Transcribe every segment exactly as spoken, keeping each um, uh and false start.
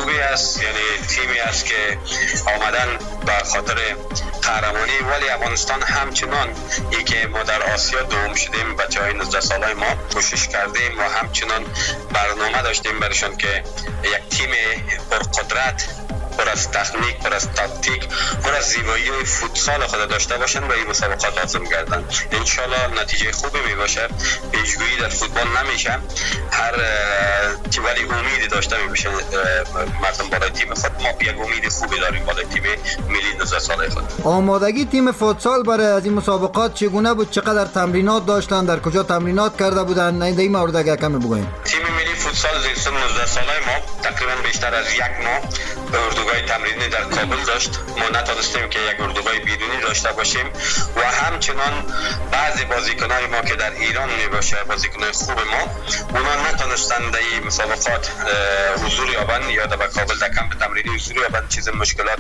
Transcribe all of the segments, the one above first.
خوبی است، یعنی تیمی است که آمدن به خاطر قهرمانی، ولی افغانستان همچنان ای که ما در آسیا دوم شدیم، بچهای نوزده ساله ما کوشش کردیم و همچنان برنامه داشتیم برشان که یک تیم پرقدرت، پر از تکنیک، پر از تاکتیک، پر از زیبایی فوتسال خود داشته باشند و این مسابقات آزم گردن. انشالله نتیجه خوبی می باشه. پیشگویی در فوتبال نمیشه، هر ولی امیدی داشته می باشه مردم بالای تیم خود. ما یک امید خوبی داریم بالای تیم ملی نوزده ساله خود. آمادگی تیم فوتسال برای از این مسابقات چگونه بود؟ چقدر تمرینات داشتن؟ در کجا تمرینات کرده بودن؟ نه این مورد اگه کمی بگوین. تیم ملی فوتسال زیر سن نوزده ساله ما تقریبا بیشتر از یک ماه به اردوگاه تمرینی در کابل داشت. ما نتونستیم که یک اردوگاه بیرونی داشته باشیم و همچنان بعضی بازیکنان ما که در ایران می باشه، بازیکنان خوب ما، اونا نتونستند در این مسابقات حضور یابند یا در کابل در کمپ تمرینی حضور یابند. چیز مشکلات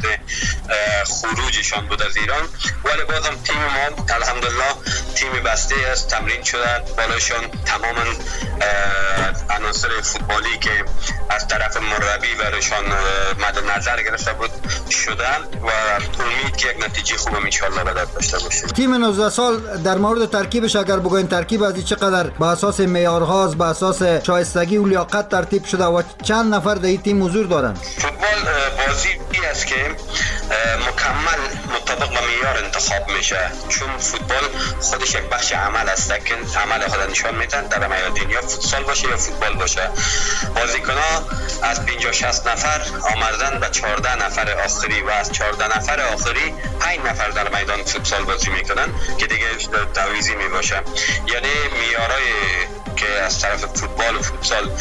خروجشان بود از ایران، ولی بازم تیم ما الحمدلله تیم بسته است، تمرین شده بالاشان تمام عناصر فوتبالی که از طرف مربی برایشان مد نظر گرفته بود شده و امید که یک نتیجه خوب ان شاء الله به داشته باشه. تیم نوزده سال در مورد ترکیبش اگر بگوین، ترکیب از چقدر به اساس معیارها، به اساس شایستگی و لیاقت ترتیب شده و چند نفر در این تیم حضور دارن؟ فوتبال بازی است که مکمل مطابق با معیار انتخاب میشه، چون فوتبال خودش یک بخش عمل است که عمل خود نشان میدن در میدان، یا فوتسال باشه یا فوتبال باشه. بازیکن‌ها از پنجاه شصت نفر آمدن به چهارده نفر آخری و از چهارده نفر آخری پنج نفر در میدان فوتسال بازی میکنن که دیگه تعویضی میباشه. یعنی معیارهای که از طرف فوتبال و فوتسال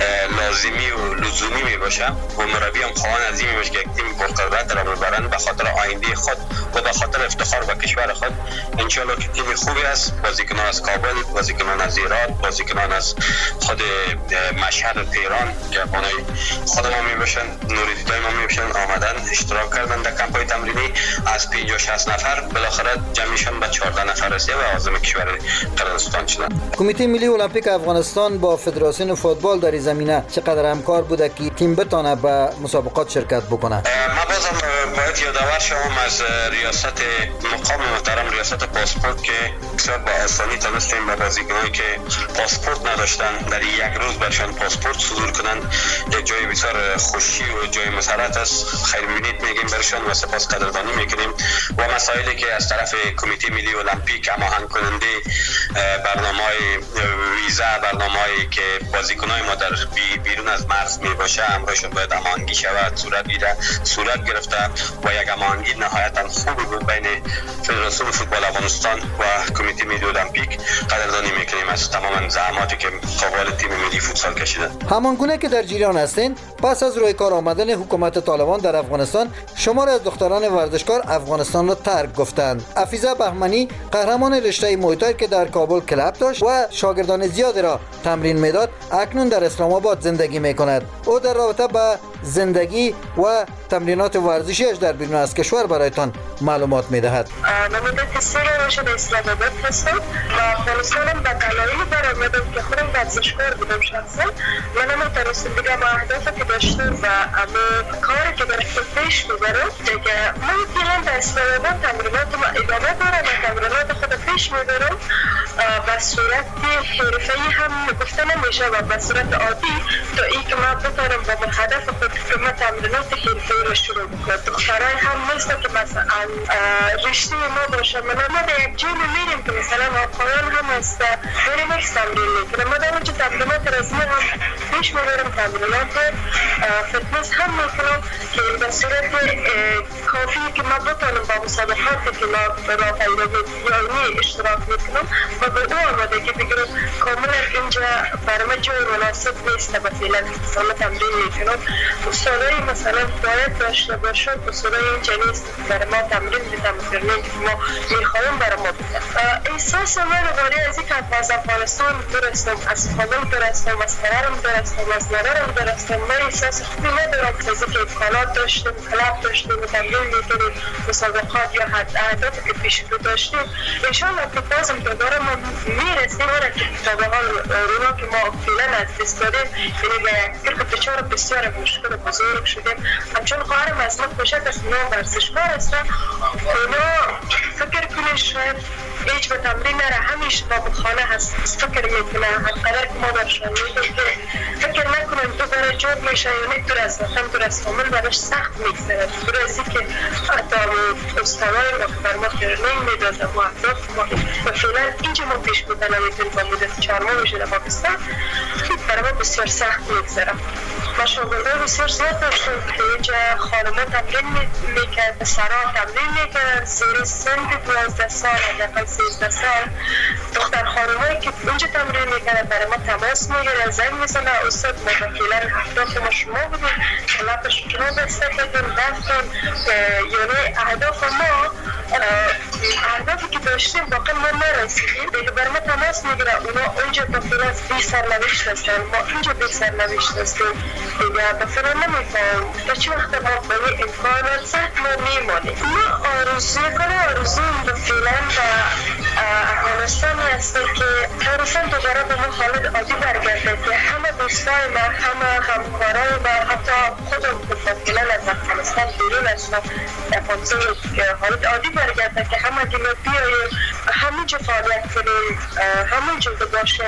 لازمی و لزومی میباشه و مربی هم خواهان از این میباشه که یک تیم پرقدرت را ببرن به خاطر آینده خود و به خاطر افتخار به کشور خود. انشالله که تیم خوبی است، بازیکنان از کابل، بازیکنان از ایران، بازیکنان از خود مشهد و تهران که افغانای خود ما میباشن، نوریدیدای ما میباشن، آمدن اشتراک کردن در کمپای تمرینی. از پنجاه شصت نفر بالاخره جمعشون به چهارده نفر رسید و عازم کشور قزاقستان شدن. کمیته ملی المپیک افغانستان با فدراسیون فوتبال در این زمینه چقدر همکار بوده که تیم بتونه به مسابقات شرکت بکنه؟ ما بازم باید یادآور شوم از ریاست مقام محترم ریاست پاسپورت که بسیار با آسانی تونستیم به بازیکنانی که پاسپورت نداشتن در یک روز برشان پاسپورت صدور کنن. یک جای بسیار خوشی و جای مسرت است. خیر بینید میگیم برشان و سپاس قدردانی میکنیم و مسائلی که از طرف کمیته ملی المپیک هماهنگ کننده برنامه‌های ویزا، برنامه‌ای که بازیکنان ما در بیرون از مرز می باشه همراهشون باید هماهنگی شود، صورت گیره صورت گرفته و یک هماهنگی نهایتاً خوبی بود بین فدراسیون فوتبال افغانستان و کمیته ملی المپیک. قدردانی میکنیم از تمام زحماتی که قوال تیم ملی فوتسال کشیدن. همانگونه که در جریان هستین، پس از روی کار آمدن حکومت طالبان در افغانستان، شمار از دختران ورزشکار افغانستان را ترک گفتند. افیزه بهمنی قهرمان رشته موی که در کابل کلب داشت و شاگردان زیادی را تمرین میداد، اکنون در اسلام آباد زندگی میکند. او در رابطه با زندگی و تمرینات ورزشیش در بیرون از کشور برایتان معلومات میدهد. من مدت سه ماه در اسلام آباد هستم و افغانستانم به دلایلی برآمدم که خودم ورزشکار بودم شخصا. من هم تونستم دیگه با اهدافی که داشتم و اما کاری که در پیش میبرم دیگه من فعلا در اسلام آباد تمریناتم ادامه دارم و تمرینات خود پیش میبرم به صورت حرفه‌ای هم گفته نمیشه و به صورت عادی تا ای که من بتونم با هدف خود که من تمرینات حرفه‌ای رو شروع بکنم. دخترای هم نیست که مثلا رشته ما باشه. من ما در یک جایی میریم که مثلا آقایان هم هست بریم ایکس تمرین میکنم. ما در اونجا تمرینات رزمی هم پیش میبرم، تمرینات فتنس هم میکنم که به صورت کافی که من بتونم با مسابقاتی که ما به راه پیمایی اشتراک میکنم و به او آمادگی بگیرم. کاملا اینجا برای من جای مناسب نیست و فعلا مثلا تمرین میکنم. اصولای مثلا باید داشته باشم، اصولای اینجا نیست برای ما تمرین میدم فرمین که ما میخوایم برای ما بکنم. احساس من ولی از این که از افغانستان درستم، از کابل درستم، از قرارم درستم، از نظرم درستم، من احساس خوبی ندارم که از این که امکانات تشکیلات داشتیم، کلاب داشتیم، تمرین می‌کردیم، مسابقات یا اهدافی که پیش رو داشتیم. انشاءالله که بازم دوباره ما میرسیم برای که تا به حال رونا که ما فعلا از دست دادیم، یعنی به یک دچار بسیار مشکل بزرگ شدیم. همچون خواهرم از ما باشد از نام ورزشکار هستن، اونا فکر کنید شاید هیچ به تمرین نره، همیشه با خانه هست فکر میکنه حداقل که ما برشان میگیم که فکر نکنم تو برای جور میشه یا دور از وطن دور از فامیل براش سخت میگذره، دور از که حتی استوای ما که بر ما ترنینگ میدازه و اهداف ما و فعلا اینجا ما پیش بودن نمیتونیم با مدت چهار ماه میشه در پاکستان برای ما بسیار سخت میگذره. ما شاگرده بسیار زیاد داشتیم که اینجا خانمه تمرین میکرد، سرا تمرین میکرد، زیر سن دوازده سال حداقل سیزده سال دختر خانمایی که اینجا تمرین میکرد برای ما تماس میگیره، زنگ میزنه استاد ما فعلا اهداف ما شما بودیم، کلابش شما بسته بدیم رفتیم، یعنی اهداف ما اهدافی که داشتیم واقعا ما نرسیدیم، دیگه برای ما تماس میگیره، اونا اونجا با فعلا بی سرنوشت هستن، ما اینجا بی سرنوشت هستیم دیگه با فعلا نمیفهم تا چه وقت ما به این امکانات سخت ما میمانیم. ما آرزوی کنه آرزویم به فعلا و افغانستانی هسته که افغانستان دوباره به ما حالت عادی برگرده که همه دوستای ما، همه همکارای ما، حتی خودم که فعلا از افغانستان بیرون هستم، افغانستان حالت عادی برگرده که همه دیگه بیاییم همه جا فعالیت کنیم، همه جا باشیم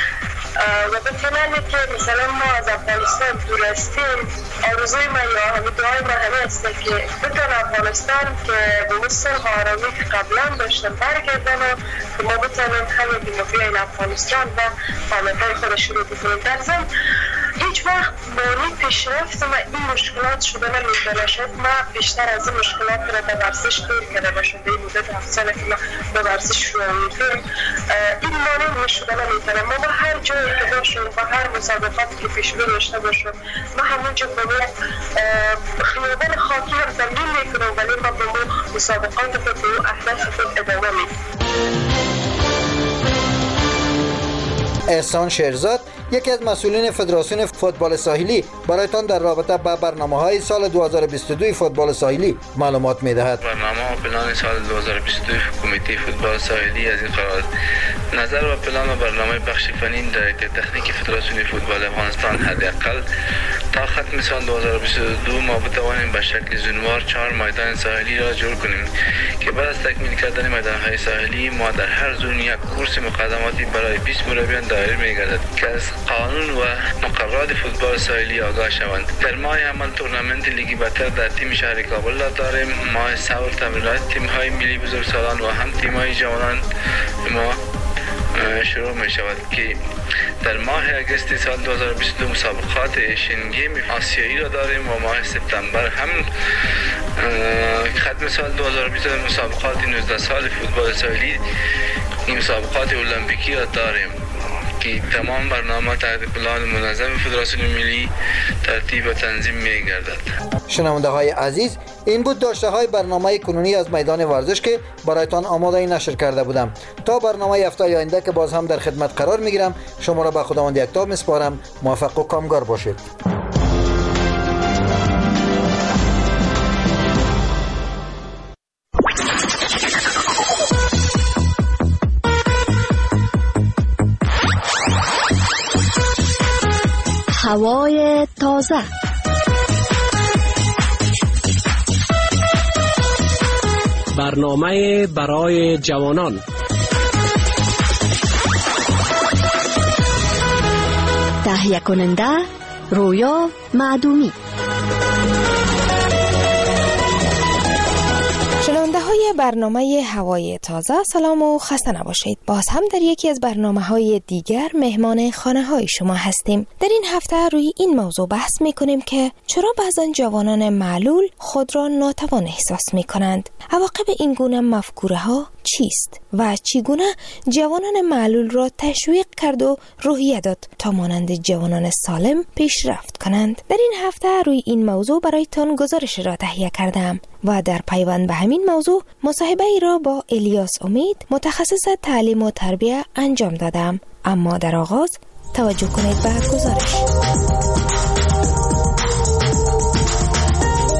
و بکنم که مثلا ما از افغانستان دور هستیم. آرزوی ما یا همه دعای ما همه هسته که بتون افغانستان که به مثل آرامی که قبلا داشتن برگردن و که ما بتونیم همه دیگه بیاین افغانستان و فعالیت‌های خود شروع بکنیم. در ضمن هیچ وقت مانی پیشرفت و این مشکلات شده نمی‌دونه، شاید ما بیشتر از این مشکلات را به ورزش دور کرده باشیم، به این مدت هفت ساله که ما به ورزش شروع می‌کنیم این مانی نشده نمی‌دونه. ما با هر جایی که باشیم با هر مسابقاتی که پیش رو داشته باشیم ما همونجا به خیابان خاکی هم تمرین می‌کنیم ولی ما به مسابقات خود و اهداف خود ادامه می‌دیم. احسان شیرزاد یکی از مسئولین فدراسیون فوتبال ساحلی برایتان در رابطه با برنامه‌های سال دو هزار و بیست و دو فوتبال ساحلی معلومات می‌دهد. برنامه و پلان سال دو هزار و بیست و دو کمیته فوتبال ساحلی از این قرار نظر و پلان و برنامه بخش فنی درک تکنیکی فدراسیون فوتبال افغانستان حداقل تا ختم سال دو هزار و بیست و دو ما بتوانیم به شکل زونوار چهار میدان ساحلی را جور کنیم که بعد از تکمیل کردن میدان‌های ساحلی ما در هر زون یک کورس مقدماتی برای بیست مربیان دایر می‌گردد که از قانون و مقررات فوتبال ساحلی آگاه شوند. در ماه عمل تورنمنت لیگ برتر در تیم شهر کابل را داریم. ماه سال تمرینات تیم‌های ملی بزرگسالان و هم تیم‌های جوانان ما شروع می شود که در ماه اگست سال دو هزار و بیست و دو مسابقات ایشین گیم آسیایی را داریم و ماه سپتامبر هم ختم سال دو هزار و بیست و دو مسابقات نوزده سال فوتبال ساحلی این مسابقات المپیکی را داریم که تمام برنامه تحت پلان منظم فدراسیون ملی ترتیب و تنظیم می گردد. شنونده های عزیز، این بود داشته های برنامه کنونی از میدان ورزش که برایتان آماده نشر کرده بودم. تا برنامه هفته آینده که باز هم در خدمت قرار می گیرم، شما را به خداوند یکتا میسپارم. موفق و کامگار باشید. هوای تازه، برنامه برای جوانان، تهیه کننده رویا معدومی. شنونده های برنامه هوای تازه، سلام و خسته نباشید. باز هم در یکی از برنامه های دیگر مهمان خانه های شما هستیم. در این هفته روی این موضوع بحث می کنیم که چرا بعضا جوانان معلول خود را ناتوان احساس می کنند. عواقب این گونه مفکوره ها چیست و چگونه جوانان معلول را تشویق کرد و روحیه داد تا مانند جوانان سالم پیشرفت کنند. در این هفته روی این موضوع برایتان گزارش را تهیه کردم و در پیوند به همین موضوع مصاحبه ای را با الیاس امید متخصص تعلیم و تربیه انجام دادم. اما در آغاز توجه کنید به گزارش.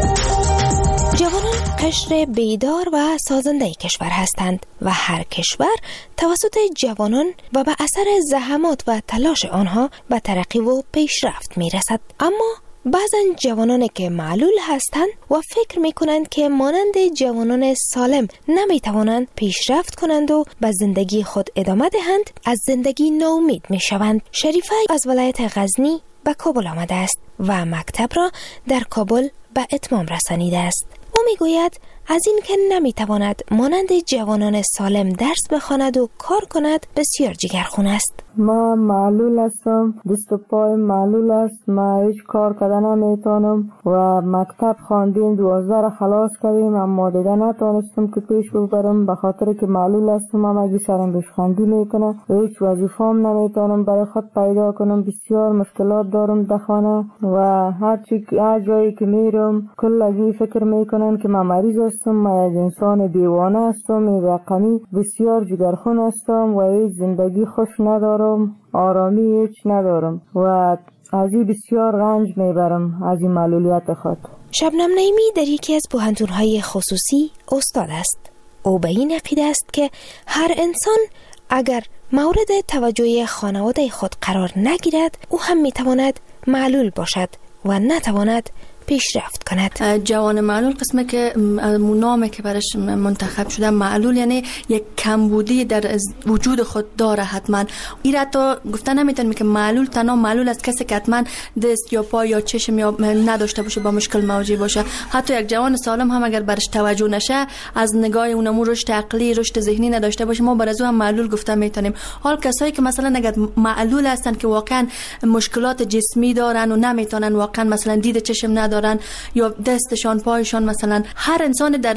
قشر بیدار و سازنده کشور هستند و هر کشور توسط جوانان و به اثر زحمات و تلاش آنها به ترقی و پیشرفت می رسد. اما بعضا جوانانی که معلول هستند و فکر می کنند که مانند جوانان سالم نمی توانند پیشرفت کنند و به زندگی خود ادامه دهند، از زندگی ناامید می شوند. شریفه از ولایت غزنی به کابل آمده است و مکتب را در کابل به اتمام رسانیده است. او می گوید از این که نمی تواند مانند جوانان سالم درس بخواند و کار کند بسیار جگرخون است. ما معلول هستم، دست و پای معلول است، ما هیچ کار کردن نمیتونم و مکتب خواندیم، دوازده را خلاص کردیم اما دیگه نتونستم که پیش ببرم به خاطر که معلول هستم. اما اگه سرم بشخندی میکنه، هیچ وظیفه‌ام نمیتونم برای خود پیدا کنم، بسیار مشکلات دارم در خانه و هر چی هر جایی که میرم کلگی فکر میکنن که من مریض هستم، من یک انسان دیوانه هستم، این رقمی بسیار جگرخون هستم و هیچ زندگی خوش ندارم، آرامی هیچ ندارم و از این بسیار رنج میبرم از این معلولیت خود. شبنم نعیمی در یکی از پوهنتون‌های خصوصی استاد است. او به این عقیده است که هر انسان اگر مورد توجه خانواده خود قرار نگیرد، او هم میتواند معلول باشد و نتواند پیشرفت کند. جوان معلول قسمه که نامی که برش منتخب شده، معلول یعنی یک کمبودی در وجود خود داره. حتما این را تا گفته نمیتونیم که معلول تنها معلول است کسی که حتما دست یا پای یا چشم یا نداشته باشه، با مشکل مواجه باشه. حتی یک جوان سالم هم اگر برش توجه نشه، از نگاه اونمو رشد عقلی رشد ذهنی نداشته باشه، ما بر از او هم معلول گفته میتونیم. حال کسایی که مثلا اگر معلول هستن که واقعا مشکلات جسمی دارن و نمیتونن واقعا مثلا دید چشم ندارن یا دستشان پایشان، مثلا هر انسان در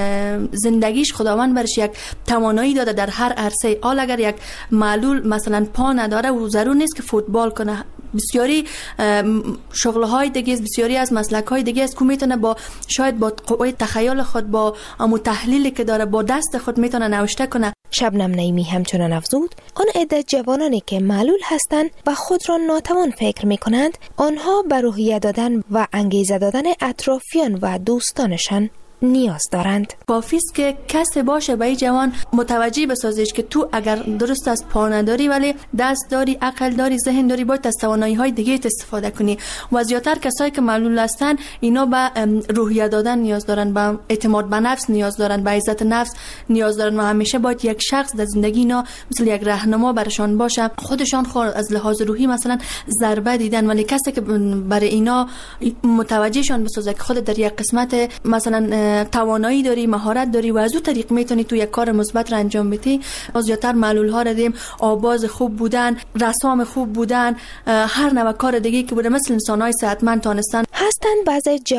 زندگیش خداوند برش یک توانایی داده در هر عرصه. حال اگر یک معلول مثلا پا نداره و ضرور نیست که فوتبال کنه، بسیاری شغل‌های دیگه، بسیاری از مسلک‌های دیگه است که میتونه با شاید با قوه تخیل خود، با امو تحلیلی که داره، با دست خود میتونه نوشته کنه. شبنم نعیمی همچنان افزود آن عده جوانانی که معلول هستند و خود را ناتوان فکر می‌کنند، آنها به روحیه دادن و انگیزه دادن اطرافیان و دوستانشان نیاز دارند. کافی است که کسی باشه به این جوان متوجه بسازیش که تو اگر درست از پا نداری ولی دست داری، عقل داری، ذهن داری، باید از توانایی‌های دیگه استفاده کنی. و زیاتر کسایی که معلول هستن اینا به روحیه دادن نیاز دارن، به اعتماد به نفس نیاز دارن، به عزت نفس نیاز دارن و همیشه باید یک شخص در زندگی اینا مثل یک راهنما برشان باشه. خودشان خود از لحاظ روحی مثلا ضربه دیدن، ولی کسی که برای اینا متوجهشان بسازه که خود در یک قسمت مثلا توانایی داری، مهارت داری و از اون طریق میتونی تو یک کار مثبت را انجام بدی. از زیاتر معلول ها را دیم آواز خوب بودن، رسام خوب بودن، هر نوع کار دیگه که بوده مثل انسان های صحتمند تانستن هستند. بعضی